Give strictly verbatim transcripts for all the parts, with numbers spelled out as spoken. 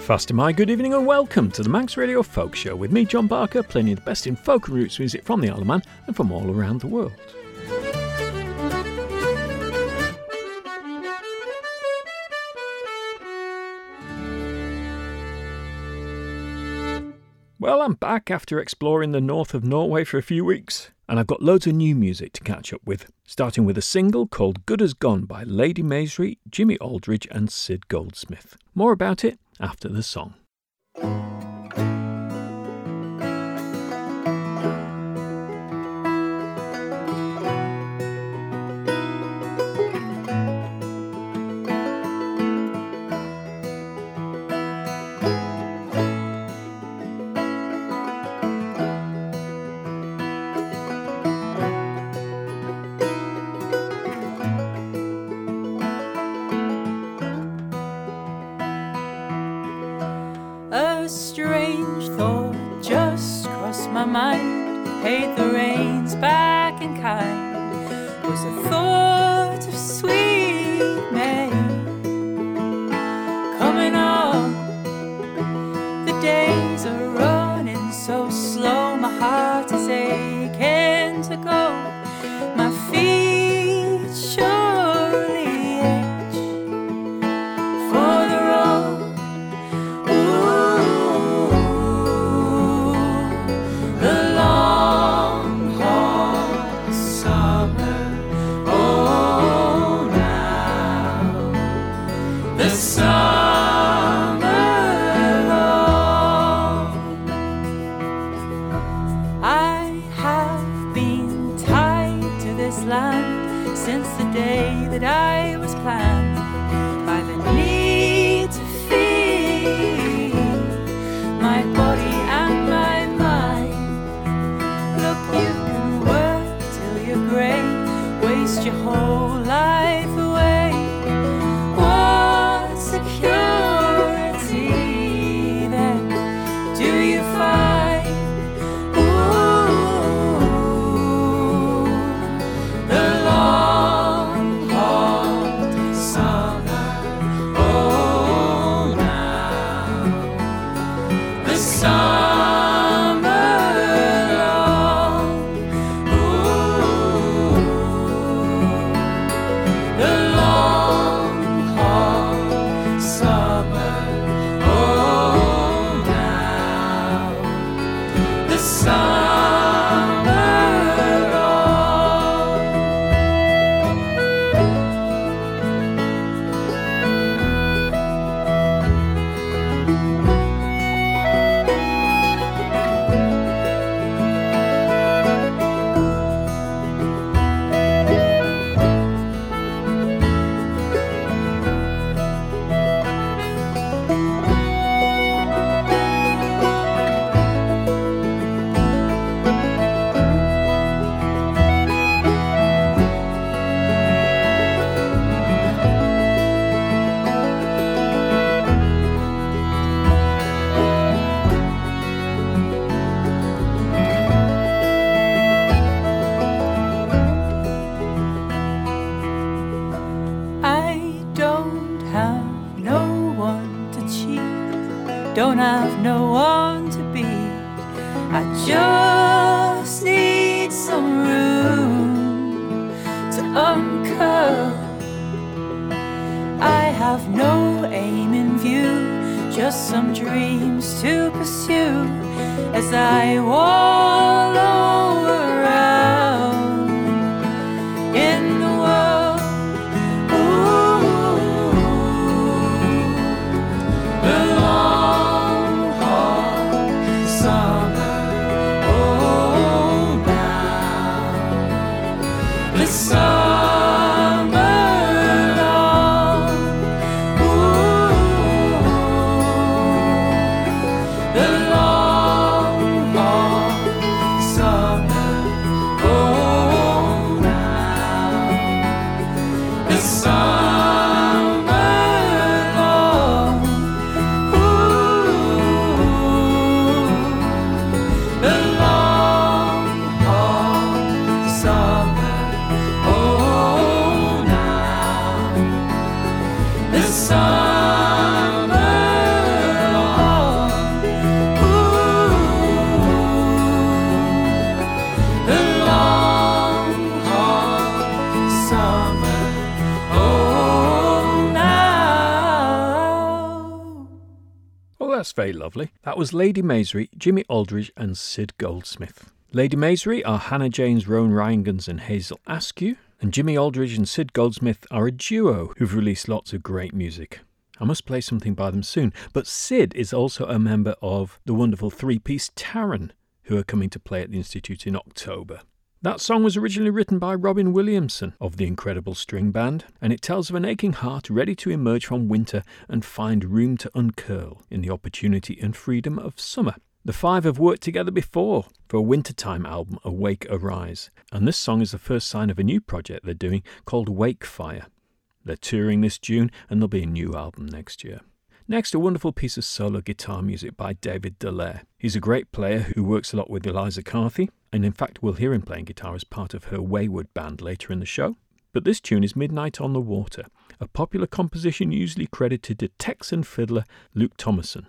Breakfast, my good evening and welcome to the Manx Radio Folk Show with me, John Barker, playing you the best in folk and roots music from the Isle of Man and from all around the world. Well, I'm back after exploring the north of Norway for a few weeks, and I've got loads of new music to catch up with, starting with a single called Good As Gone by Lady Maisry, Jimmy Aldridge and Sid Goldsmith. More about it after the song. My mind paid the reins back in kind, was a thought of sweet May coming on. The days are running so slow, my heart is aching to go. My feet surely ache for the road. Since the day that I was planned by the need to feed my body and my mind. Look, you can work till you're grey, waste your whole life away. What security then do you find? Don't have no one to be. I just need some room to uncurl. I have no aim in view, just some dreams to pursue as I wallow around in the world. Summer long. that's very lovely. That was Lady Maisry, Jimmy Aldridge and Sid Goldsmith. Lady Maisry are Hannah Janes, Rowan Rheingans and Hazel Askew, and Jimmy Aldridge and Sid Goldsmith are a duo who've released lots of great music. I must play something by them soon, but Sid is also a member of the wonderful three-piece Taran, who are coming to play at the Institute in October. That song was originally written by Robin Williamson of the Incredible String Band, and it tells of an aching heart ready to emerge from winter and find room to uncurl in the opportunity and freedom of summer. The five have worked together before for a wintertime album, Awake Arise, and this song is the first sign of a new project they're doing called Wake Fire. They're touring this June and there'll be a new album next year. Next, a wonderful piece of solo guitar music by David Dallaire. He's a great player who works a lot with Eliza Carthy, and in fact we'll hear him playing guitar as part of her Wayward band later in the show. But this tune is Midnight on the Water, a popular composition usually credited to Texan fiddler Luke Thomason.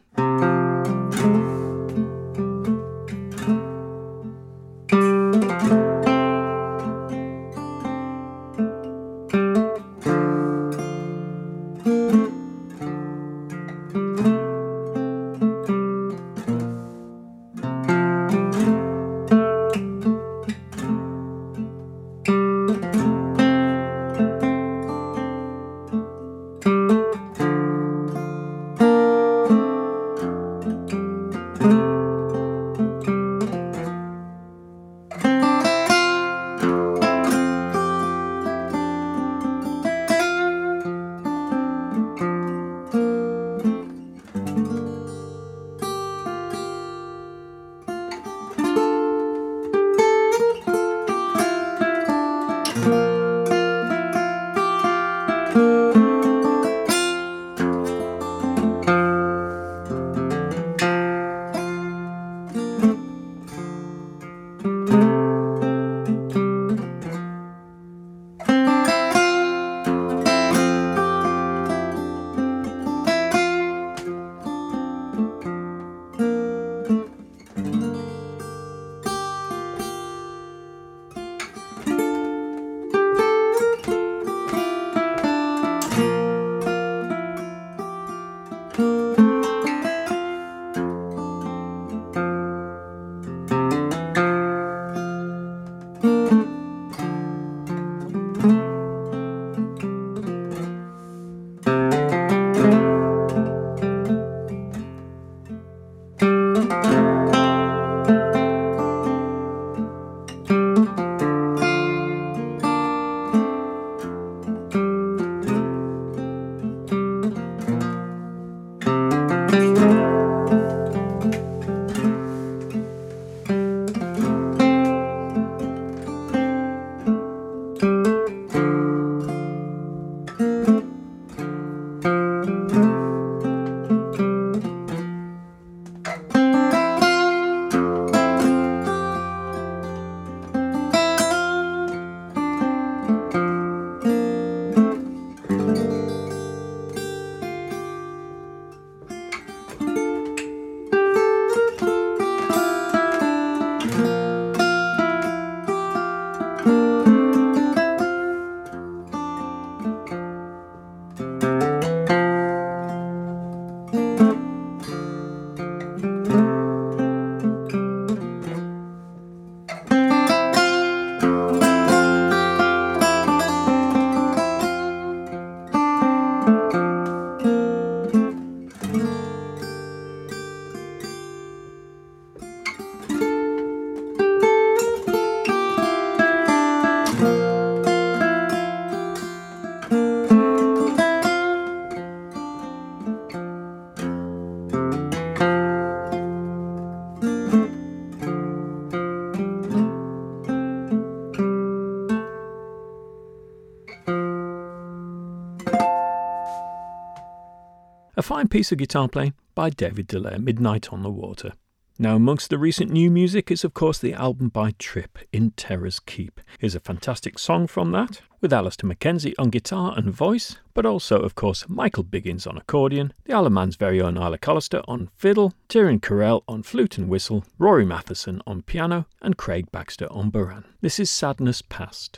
A fine piece of guitar playing by David Dallaire, Midnight on the Water. Now, amongst the recent new music is, of course, the album by Trip, In Terror's Keep. Here's a fantastic song from that, with Alistair Mackenzie on guitar and voice, but also, of course, Michael Biggins on accordion, the Isle of Man's very own Isla Callister on fiddle, Tyrone Carell on flute and whistle, Rory Matheson on piano, and Craig Baxter on bodhrán. This is Sadness Past.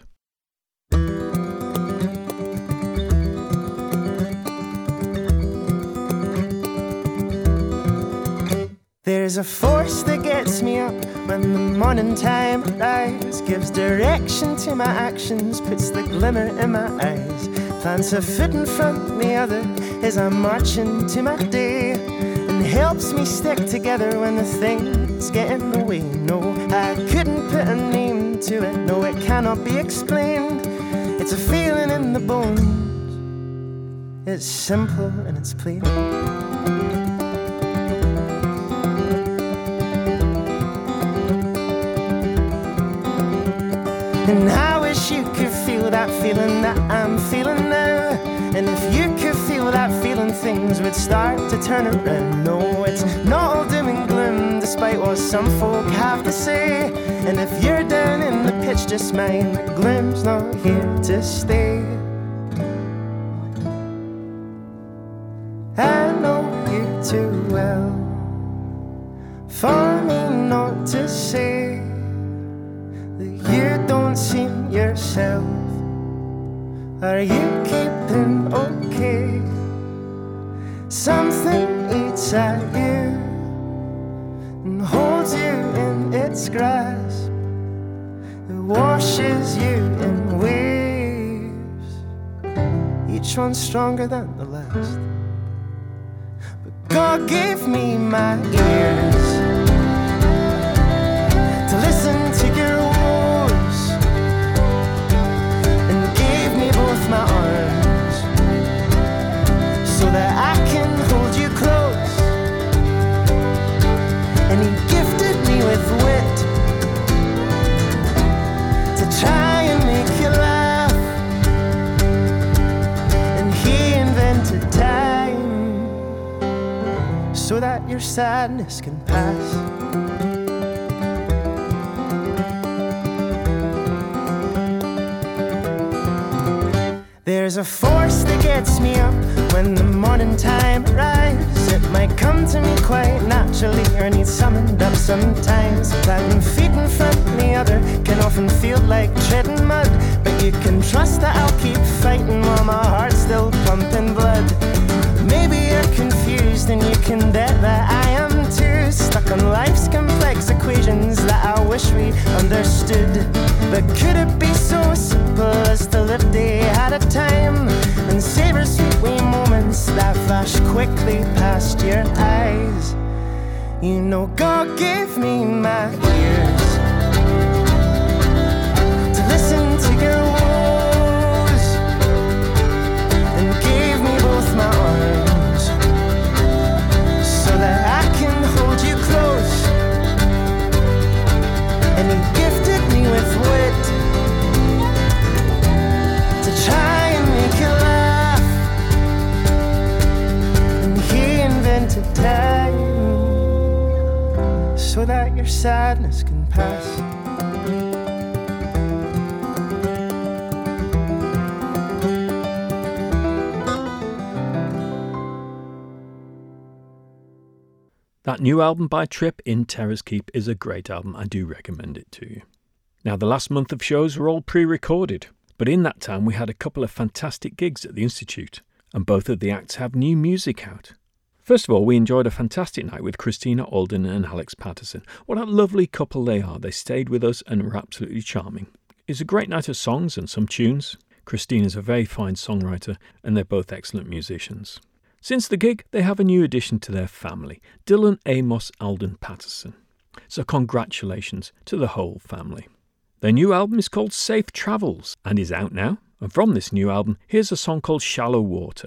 There's a force that gets me up when the morning time arrives, gives direction to my actions, puts the glimmer in my eyes, plants a foot in front of the other as I march into my day, and helps me stick together when the things get in the way. No, I couldn't put a name to it, no, it cannot be explained. It's a feeling in the bones, it's simple and it's plain. And I wish you could feel that feeling that I'm feeling now. And if you could feel that feeling, things would start to turn around. No, it's not all doom and gloom, despite what some folk have to say. And if you're down in the pitch, just mind that gloom's not here to stay. I know you too well for me not to say that you don't seem yourself. Are you keeping okay? Something eats at you and holds you in its grasp. It washes you in waves, each one stronger than the last. But God gave me my ears to listen to your woes, and gave me both my arms so that I can hold you close. And he gifted me with wit to try and make you laugh. And he invented time so that your sadness can pass. There's a force that gets me up when the morning time arrives. It might come to me quite naturally or need summoned up sometimes. Planting feet in front of the other can often feel like treading mud, but you can trust that I'll keep fighting while my heart's still pumping blood. Maybe you're confused and you can bet that I am too, stuck on life's complex equations that I wish we understood. But could it be so simple as to live day at a time and savor sweet wee moments that flash quickly past your eyes? You know God gave me my ears to listen to your woes, and gave me both my arms so that I can hold you close. And he gifted me with wit to try and make you laugh. And he invented time so that your sadness can pass. That new album by Trip, In Terror's Keep, is a great album. I do recommend it to you. Now, the last month of shows were all pre-recorded, but in that time we had a couple of fantastic gigs at the Institute, and both of the acts have new music out. First of all, we enjoyed a fantastic night with Christina Alden and Alex Patterson. What a lovely couple they are. They stayed with us and were absolutely charming. It was a great night of songs and some tunes. Christina's a very fine songwriter, and they're both excellent musicians. Since the gig, they have a new addition to their family, Dylan Amos Alden Patterson. So congratulations to the whole family. Their new album is called Safe Travels and is out now. And from this new album, here's a song called Shallow Water.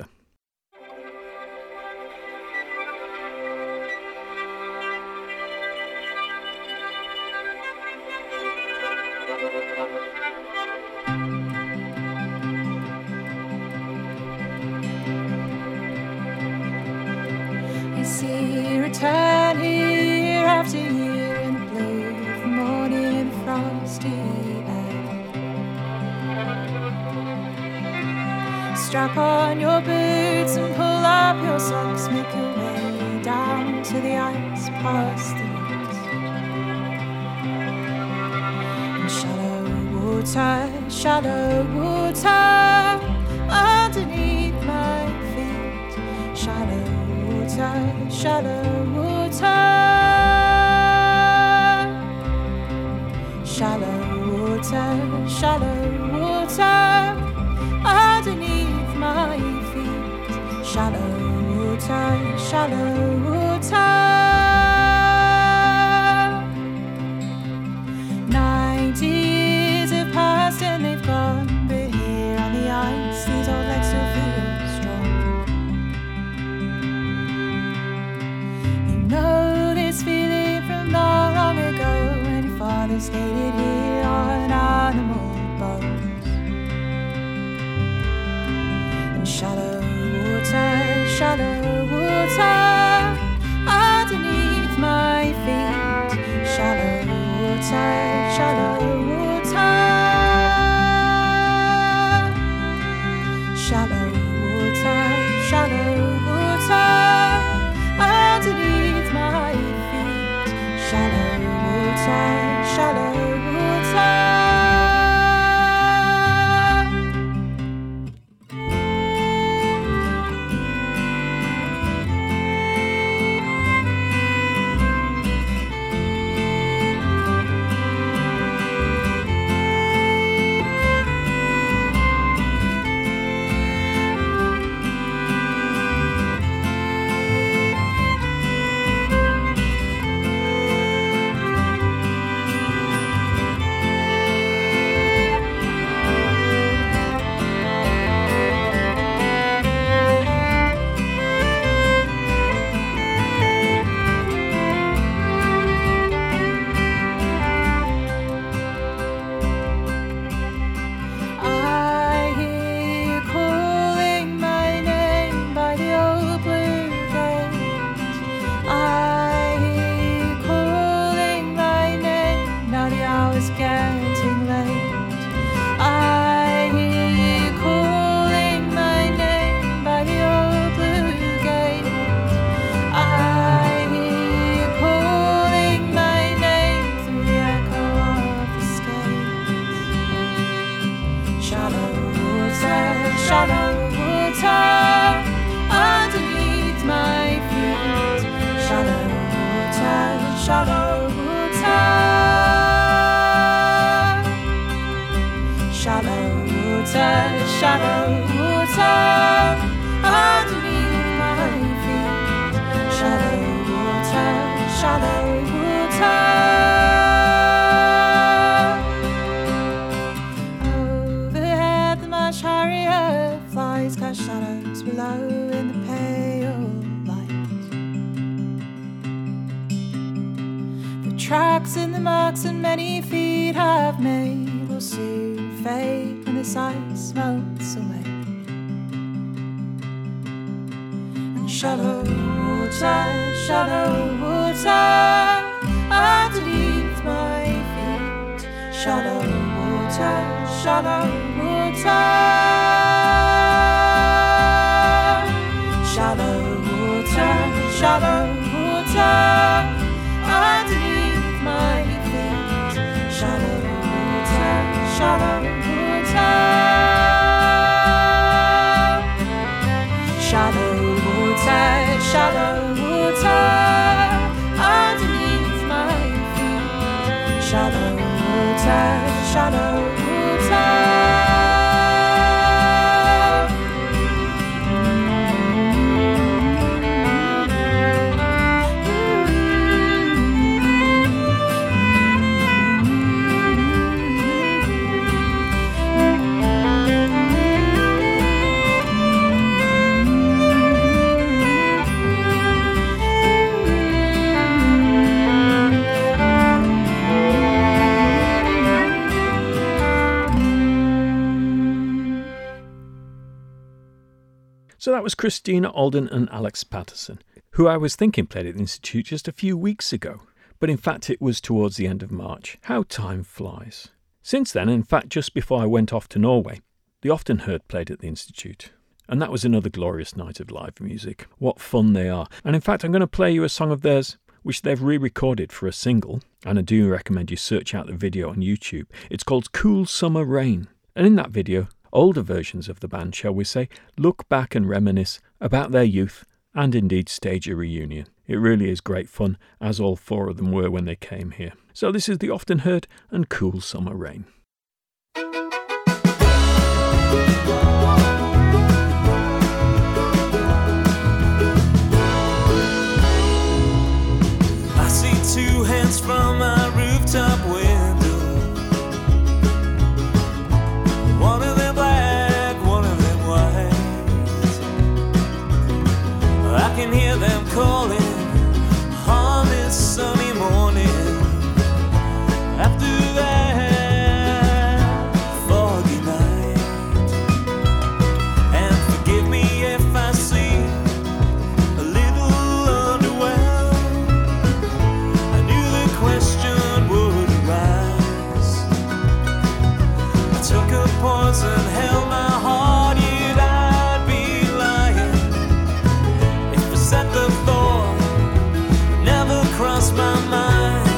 See return year after year in the blue of the morning frosty air. Strap on your boots and pull up your socks, make your way down to the ice past the rocks. And shallow water, shallow water underneath my feet. Shallow water, shallow water. Shallow water, shallow water. Ninety years have passed and they've gone, but here on the ice these old legs still feel strong. You know this feeling from long, long ago when your father skated here on animal bones. And shallow water, shallow water underneath my feet. Shallow water, shallow water. Shallow water, shallow water underneath my feet. Shallow water, shallow water. Tracks in the marks and many feet have made will soon fade when this ice melts away. And shallow water, shallow water underneath my feet. Shallow water, shallow water. Shallow water, shallow water underneath my feet. Shallow water, shallow water. Shallow water, shallow water underneath my feet. Shallow water, shallow water. So that was Christina Alden and Alex Patterson, who I was thinking played at the Institute just a few weeks ago. But in fact it was towards the end of March. How time flies. Since then, in fact just before I went off to Norway, the Often Heard played at the Institute. And that was another glorious night of live music. What fun they are. And in fact I'm going to play you a song of theirs which they've re-recorded for a single. And I do recommend you search out the video on YouTube. It's called Cool Summer Rain. And in that video, older versions of the band, shall we say, look back and reminisce about their youth and indeed stage a reunion. It really is great fun, as all four of them were when they came here. So this is the Often Heard and Cool Summer Rain. can hear them calling on this sunny morning. After that foggy night, and forgive me if I seem a little underwhelmed. I knew the question would arise. I took a pause and held my heart, yet I'd be lying if I said the thought never crossed my mind.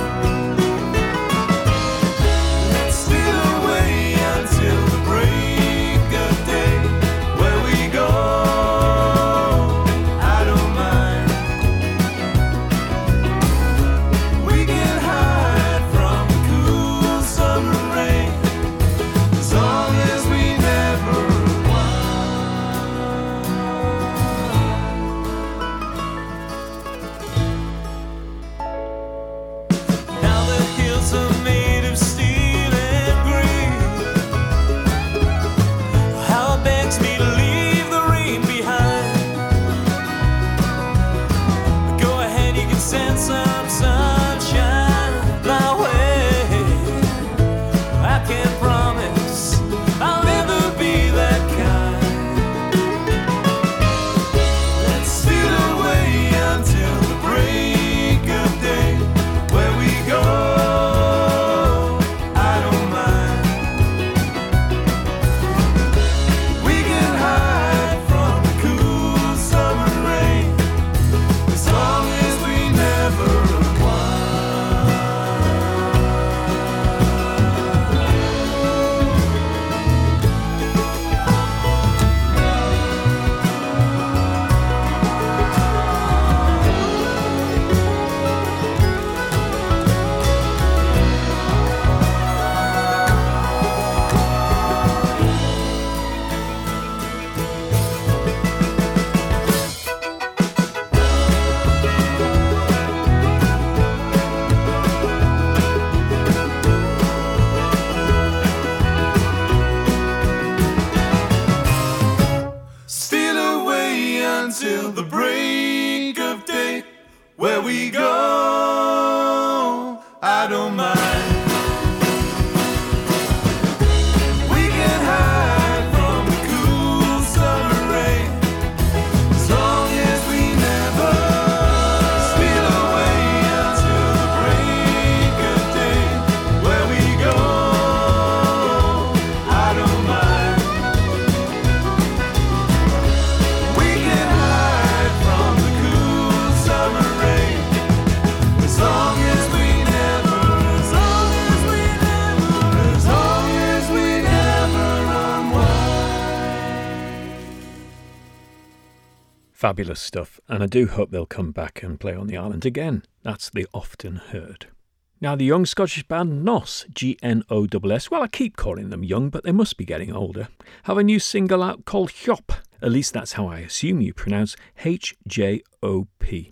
Fabulous stuff, and I do hope they'll come back and play on the island again. That's the Often Heard. Now, the young Scottish band Gnoss, G N O S S, well, I keep calling them young, but they must be getting older, have a new single out called Hjop. At least that's how I assume you pronounce H J O P.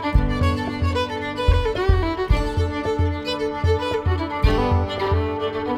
Thank you.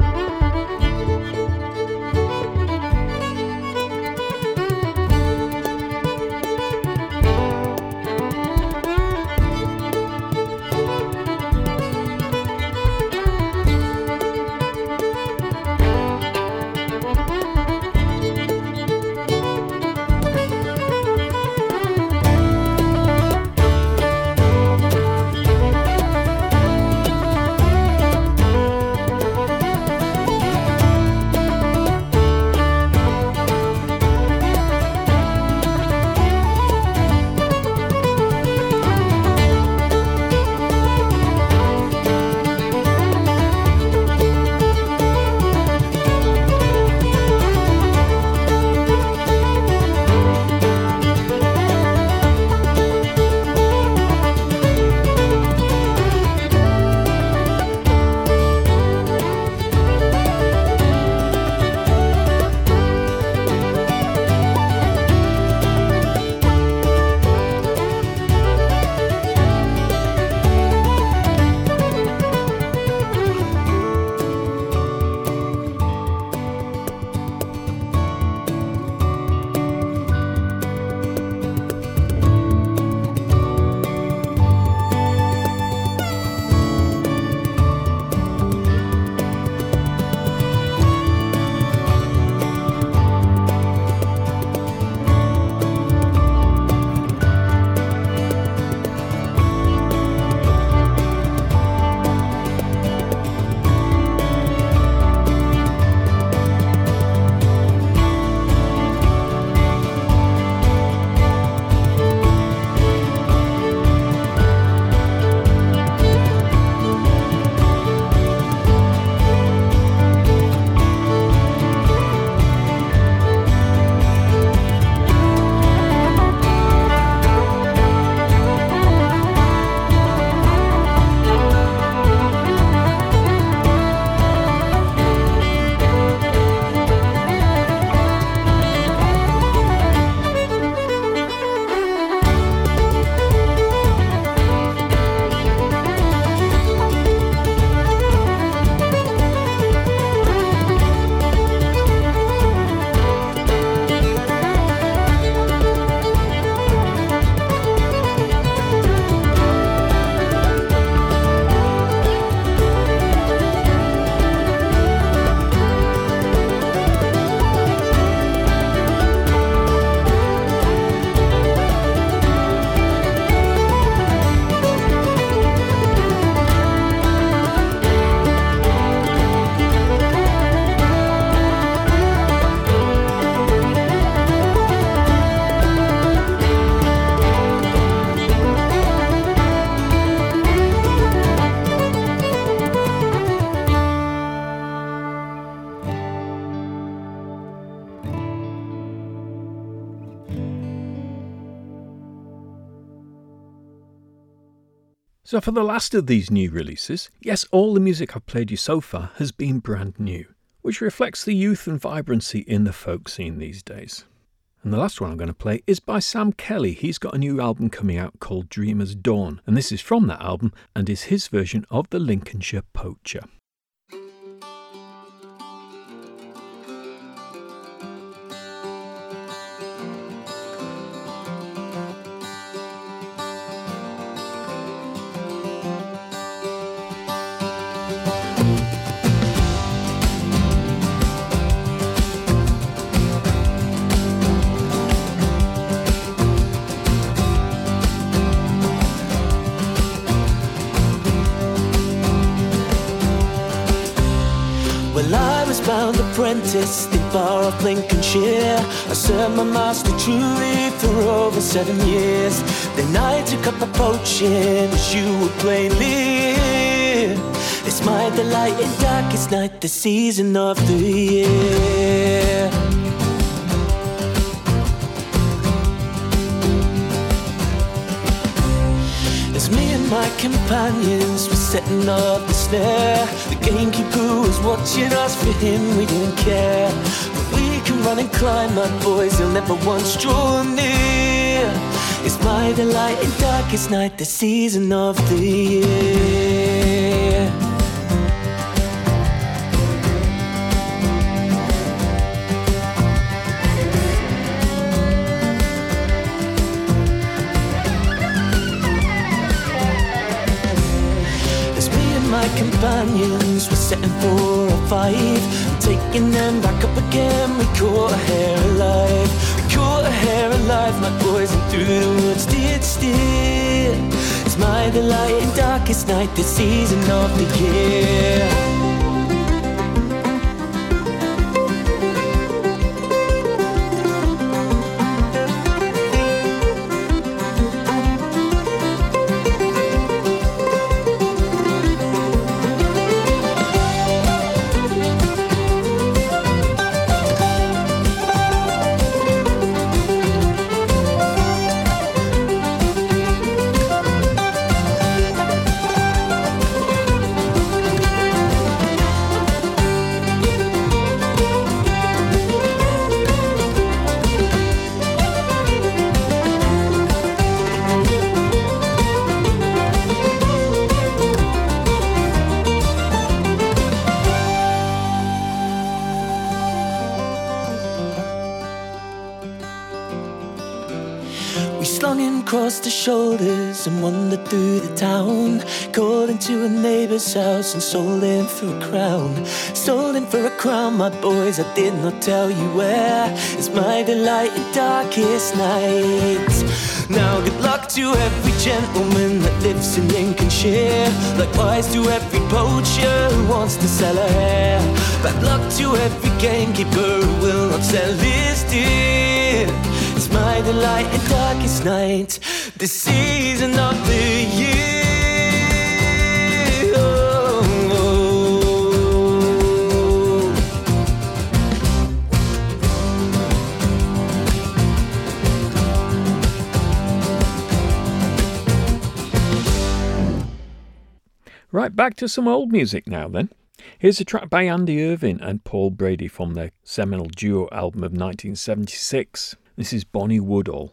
So for the last of these new releases, yes, all the music I've played you so far has been brand new, which reflects the youth and vibrancy in the folk scene these days. And the last one I'm going to play is by Sam Kelly. He's got a new album coming out called Dreamer's Dawn, and this is from that album and is his version of the Lincolnshire Poacher. Bound apprentice, the bar of Lincolnshire. I served my master truly for over seven years. Then I took up a poaching, as you would plainly hear. It's my delight in darkest night, the season of the year. As me and my companions were setting up the snare, the gamekeeper was watching us, for him we didn't care. But we can run and climb, my boys, he'll never once draw near. It's my delight in darkest night, the season of the year. Companions were setting for a five, taking them back up again. We caught a hare alive, we caught a hare alive, my boys, and through the woods did steer. It's my delight in darkest night, the season of the year. Across the shoulders and wandered through the town, called into a neighbour's house and sold him for a crown. Sold him for a crown, my boys, I did not tell you where. It's my delight in darkest nights. Now good luck to every gentleman that lives in Lincolnshire, likewise to every poacher who wants to sell a hare. Bad luck to every gamekeeper who will not sell his deer. It's my delight in darkest night, the season of the year. Oh, oh. Right, back to some old music now then. Here's a track by Andy Irvine and Paul Brady from their seminal duo album of nineteen seventy-six. This is Bonnie Woodall.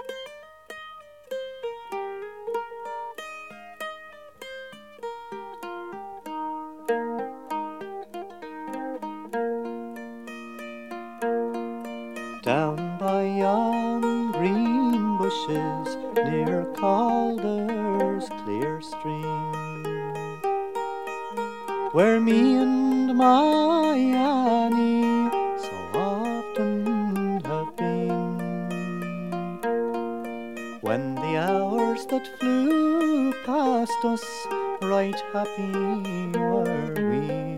Down by yon green bushes near Calder's clear stream, where me and my Annie so often have been, when the hours that flew past us right happy were we.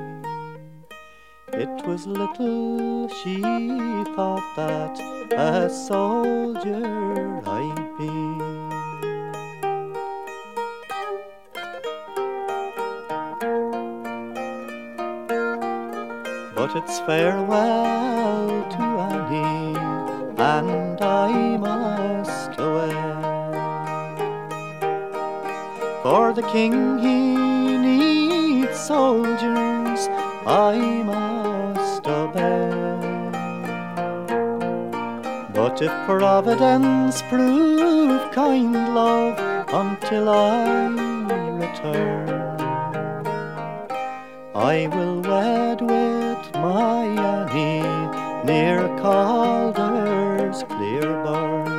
It was little she thought that a soldier I'd be. But it's farewell to Annie, and I must away, for the king he needs soldiers, I must obey. But if Providence prove kind, love, until I return, I will wed with my Annie near Calder's clear burn.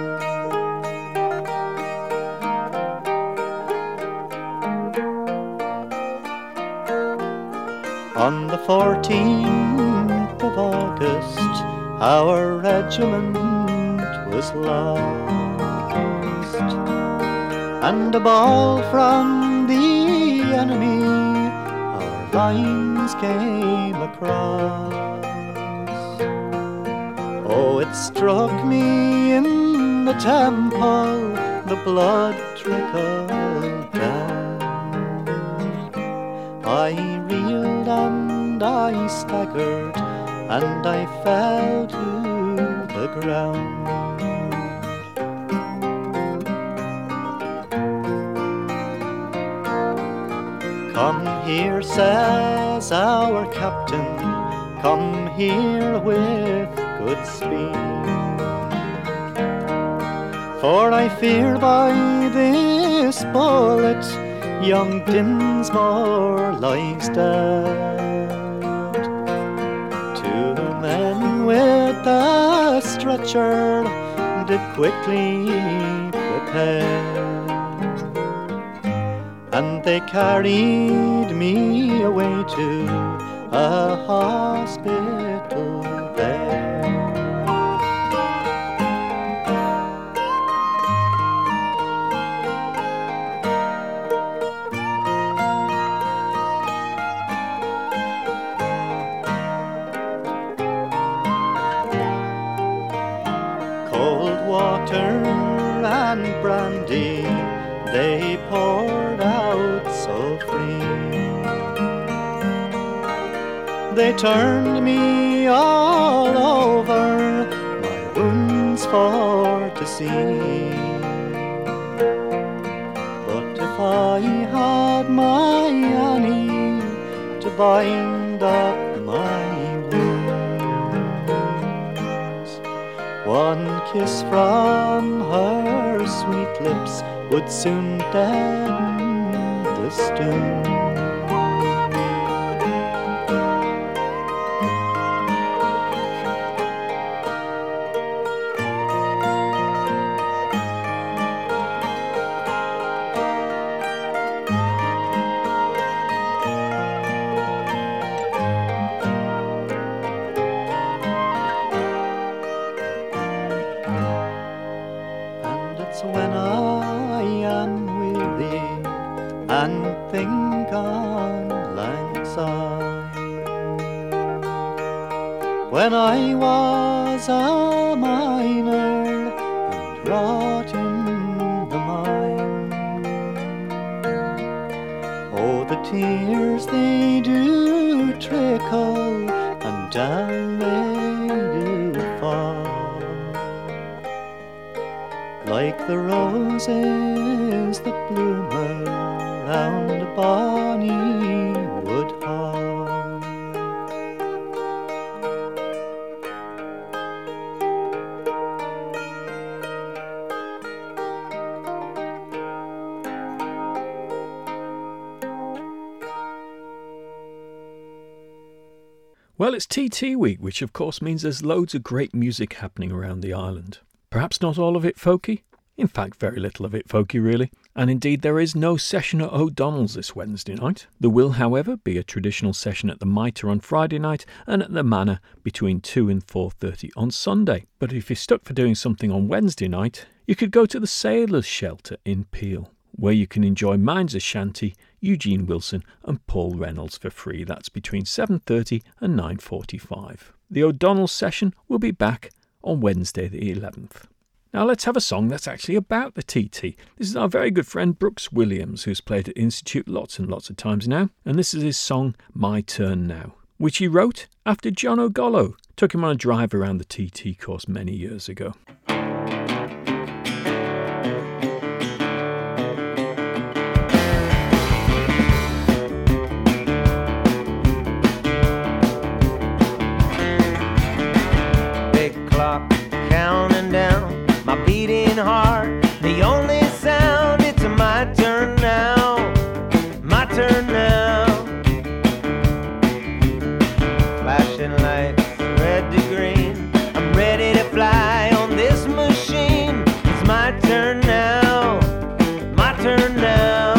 On the fourteenth of August, our regiment was lost, and a ball from the enemy our lines came across. Oh, it struck me in the temple, the blood trickled down. I reeled and I staggered, and I fell to the ground. Come here, says our captain, come here with good speed, for I fear by this bullet young Dinsmore lies dead. Two men with a stretcher did quickly prepare, and they carried me away to a hospital there. Cold water and brandy they poured out so free. They turned me all over, my wounds for to see. But if I had my Annie to bind up my wounds, one kiss from her sweet lips would soon deaden the stone. And it's when I am weary and think on lang syne, when I was a miner and wrought in the mine. Oh, the tears they do trickle and down they do fall, like the roses that bloom around a bonny wood hall. Well, it's T T week, which of course means there's loads of great music happening around the island. Perhaps not all of it folky. In fact, very little of it folky, really. And indeed, there is no session at O'Donnell's this Wednesday night. There will, however, be a traditional session at the Mitre on Friday night and at the Manor between two and four thirty on Sunday. But if you're stuck for doing something on Wednesday night, you could go to the Sailors' Shelter in Peel, where you can enjoy Minds Ashanti, Eugene Wilson and Paul Reynolds for free. That's between seven thirty and nine forty-five. The O'Donnell session will be back on Wednesday the eleventh. Now let's have a song that's actually about the T T. This is our very good friend Brooks Williams, who's played at Institute lots and lots of times now, and this is his song My Turn Now, which he wrote after John O'Gollo took him on a drive around the T T course many years ago. turn now. Flashing lights, red to green. I'm ready to fly on this machine. It's my turn now, my turn now.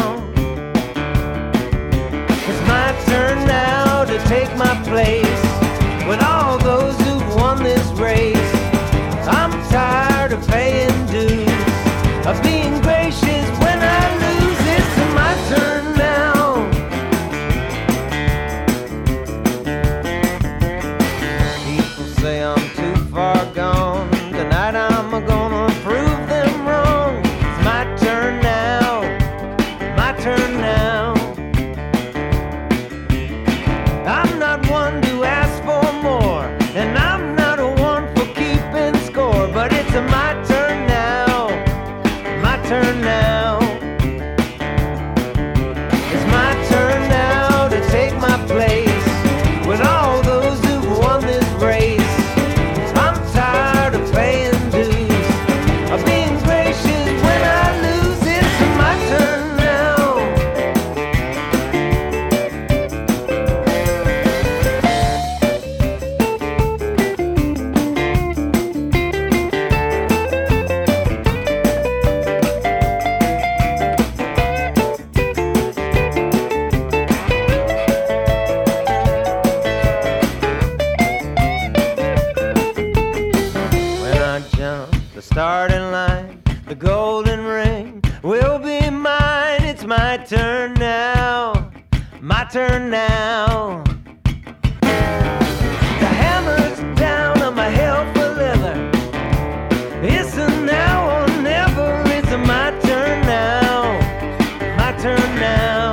It's my turn now to take my place with all those who've won this race. I'm tired of paying dues, of being gracious when I lose. It's my turn now. People say I'm too far gone. Tonight I'm gonna prove them wrong. It's my turn now, my turn now. I'm not one to ask for more, and I'm not a one for keeping score, but it's my turn now, my turn now. It's my turn now to take my place with all those who've won this race. I'm tired of paying dues, of being gracious when I lose. It's my turn now. When I jump the starting line, the golden ring will be mine. It's my turn now, my turn now. The hammer's down on my hell for leather. It's a now or never. It's my turn now, my turn now.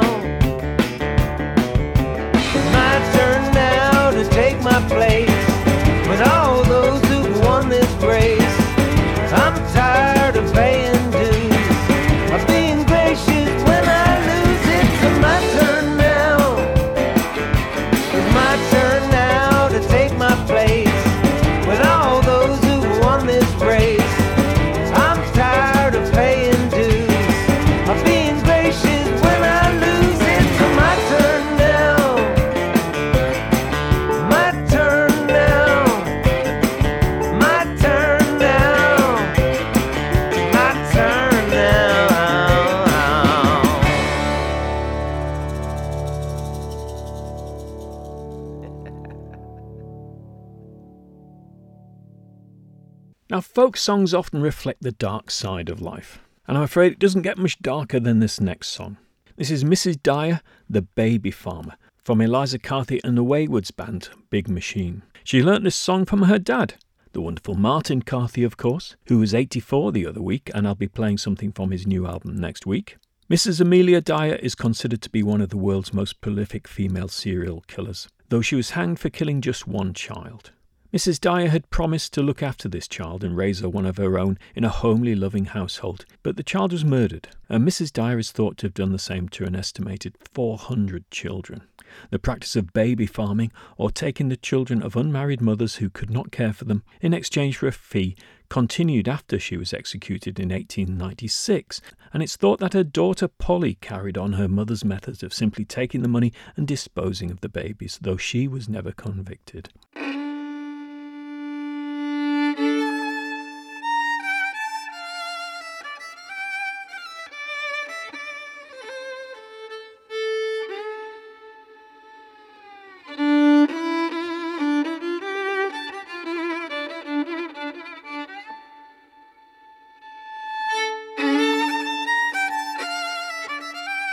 It's my turn now to take my place with all those who've won this race. I'm tired of paying dues, of being gracious when I lose. It's my turn now. It's my turn now to take my place with all those who've won this race. I'm tired of paying dues, of being gracious when I lose. It's my turn now, my turn now, my turn now, my turn now. Now, folk songs often reflect the dark side of life, and I'm afraid it doesn't get much darker than this next song. This is Missus Dyer, The Baby Farmer, from Eliza Carthy and the Waywards band, Big Machine. She learnt this song from her dad, the wonderful Martin Carthy, of course, who was eighty-four the other week, and I'll be playing something from his new album next week. Missus Amelia Dyer is considered to be one of the world's most prolific female serial killers, though she was hanged for killing just one child. Missus Dyer had promised to look after this child and raise her one of her own in a homely, loving household, but the child was murdered, and Missus Dyer is thought to have done the same to an estimated four hundred children. The practice of baby farming, or taking the children of unmarried mothers who could not care for them in exchange for a fee, continued after she was executed in eighteen ninety-six, and it's thought that her daughter Polly carried on her mother's methods of simply taking the money and disposing of the babies, though she was never convicted.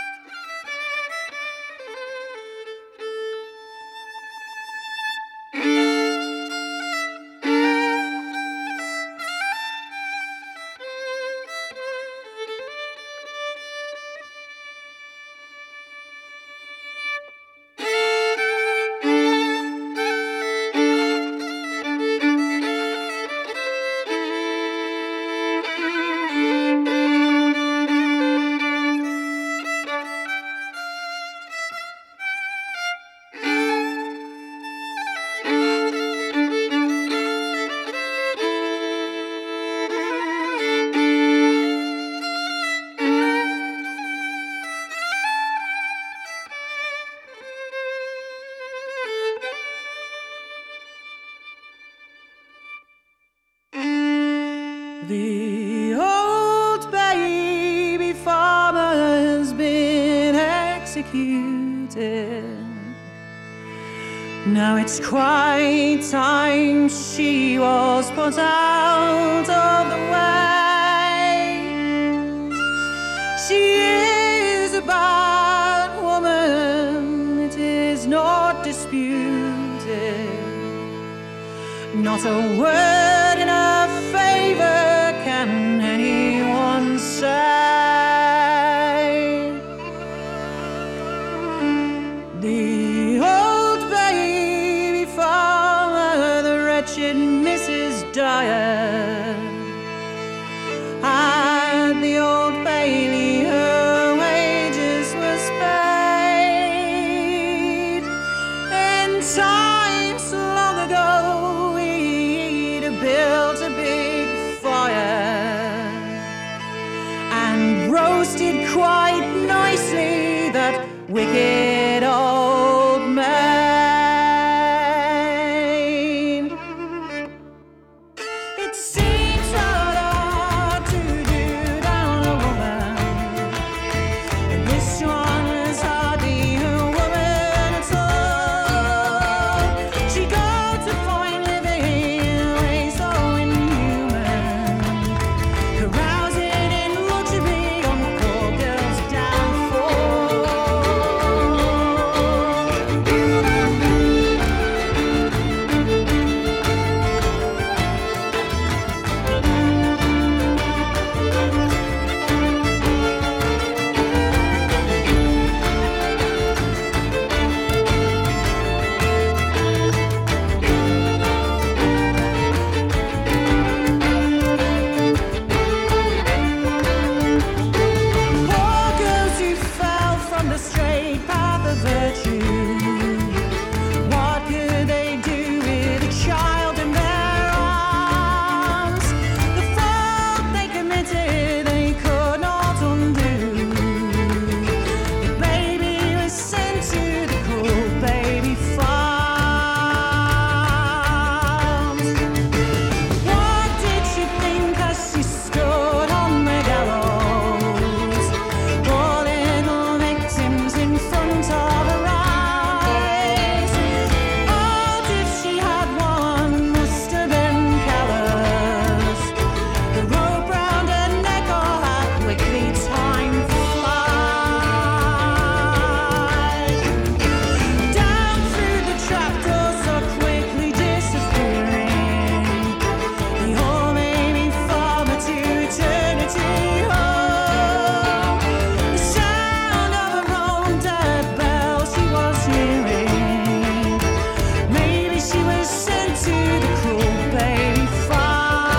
Thank you. The old baby farmer has been executed. Now it's quite time she was put out of the way. She is a bad woman, it is not disputed. Not a word in her favor can anyone say. The old baby farmer, the wretched Missus Dyer, at the Old Bailey her wages was paid. In times long ago he'd built a big fire and roasted quite nicely that wicked old man. It seems rather hard to do down a woman, and this one was hardly a woman at all. She got to find living in a way so inhuman, carousing in luxury on the poor girl's downfall. Poor girls who fell from the straight path of virtue, what could they do with a child in their arms? The fault they committed they could not undo. The baby was sent to the cruel baby farms. What did she think as she stood on the gallows? Poor little victims in front of her eyes. Oh, if she had one, must have been callous. The rope round her neck, oh, how quickly time flies. Down through the trapdoor, so quickly disappearing. The old baby farmer to eternity home. The sound of her own dead bell she was hearing. Maybe she was sent to the cruel baby farm.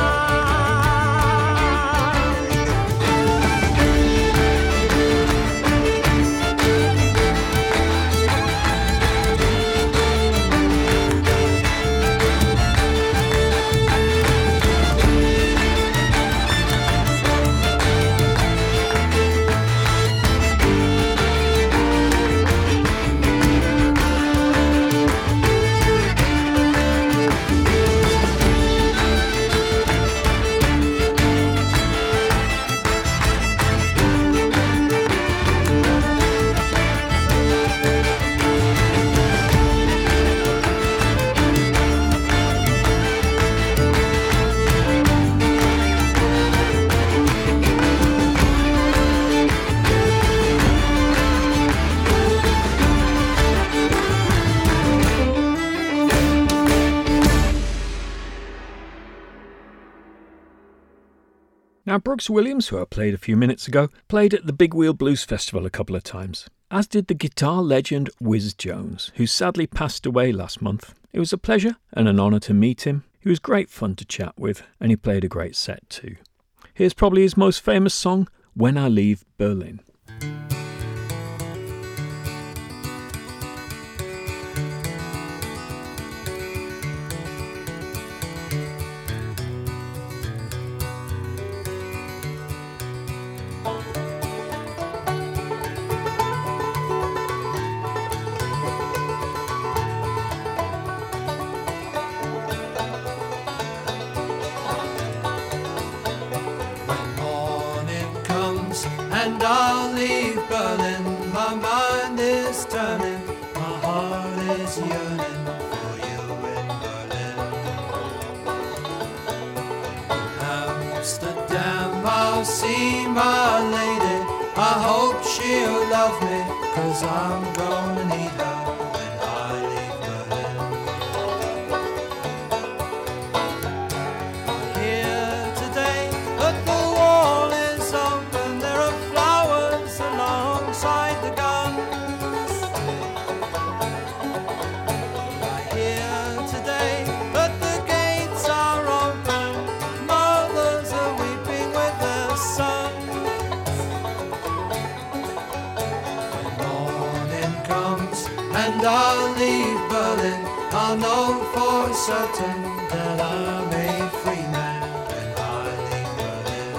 Now, Brooks Williams, who I played a few minutes ago, played at the Big Wheel Blues Festival a couple of times, as did the guitar legend Whiz Jones, who sadly passed away last month. It was a pleasure and an honour to meet him. He was great fun to chat with, and he played a great set too. Here's probably his most famous song, When I Leave Berlin. and I'll leave Berlin. My mind is turning, my heart is yearning for you in Berlin. Amsterdam, I'll see my lady. I hope she'll love me, 'cause I'm gonna need her when I leave Berlin. I hear today that the wall is open, there are flowers alongside the guns. I hear today that the gates are open, mothers are weeping with their sons. And I'll leave Berlin, I'll know for certain that I'm a free man when I leave Berlin.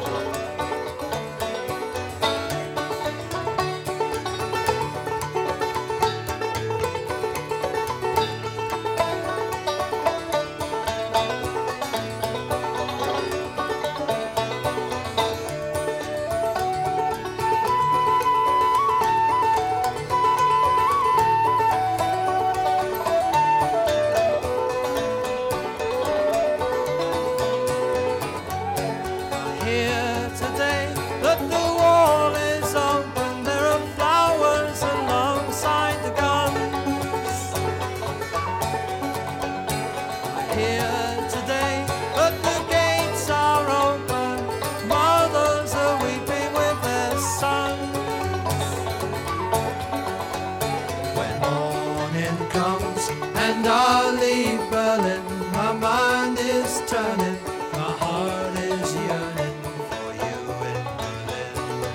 And I'll leave Berlin, my mind is turning, my heart is yearning for you in Berlin.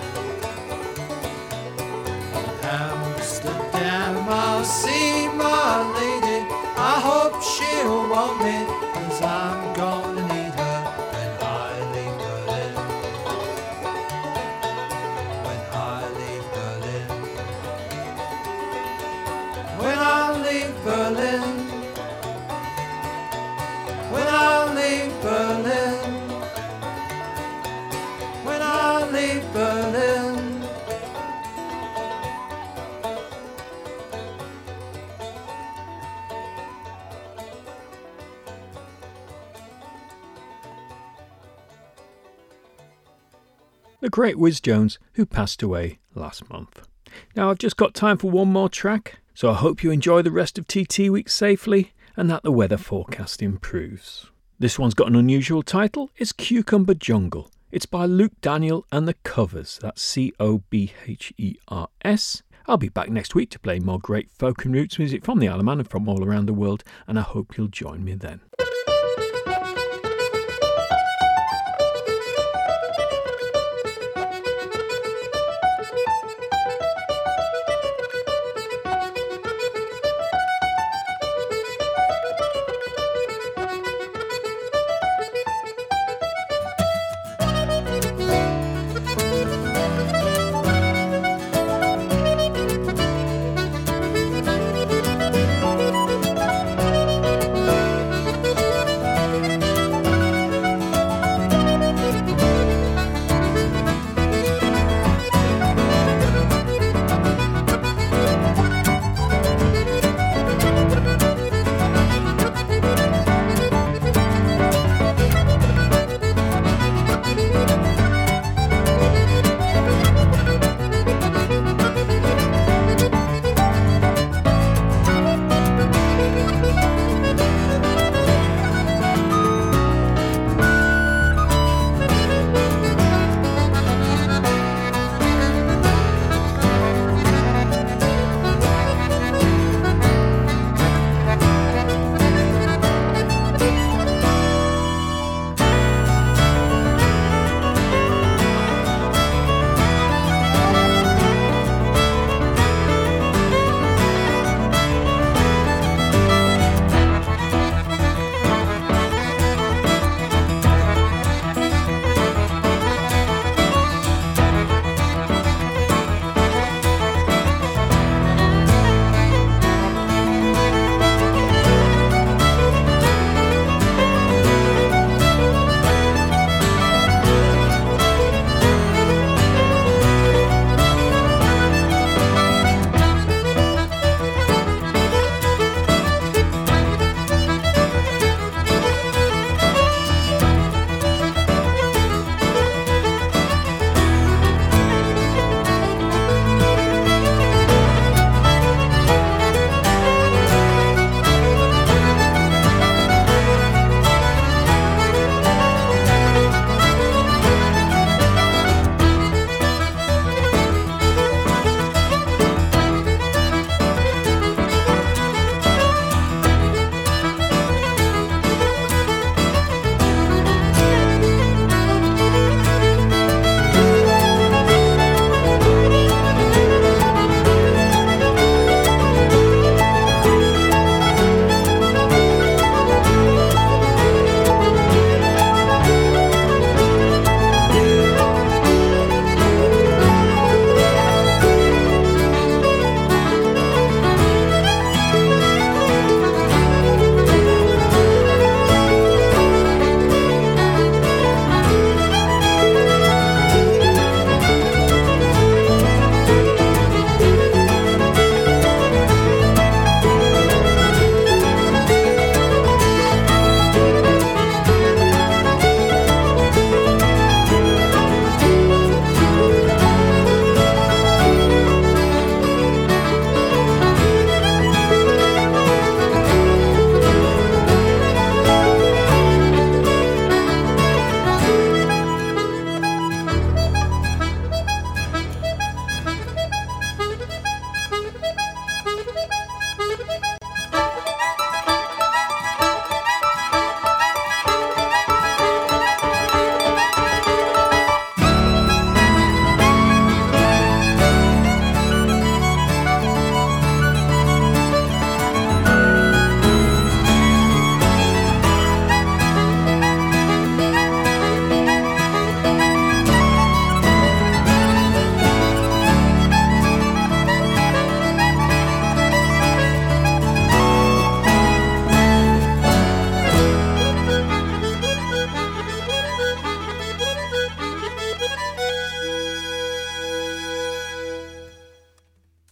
In Amsterdam, I'll see my lady. I hope she'll want me, 'cause I'm gonna need her when I leave Berlin. When I leave Berlin. When I leave Berlin. When I leave Berlin. When I leave Berlin. The great Whiz Jones, who passed away last month. Now I've just got time for one more track, so I hope you enjoy the rest of T T Week safely and that the weather forecast improves. This one's got an unusual title, it's Cucumber Jungle. It's by Luke Daniel and the Covers, that's C O B H E R S. I'll be back next week to play more great folk and roots music from the Isle of Man and from all around the world, and I hope you'll join me then.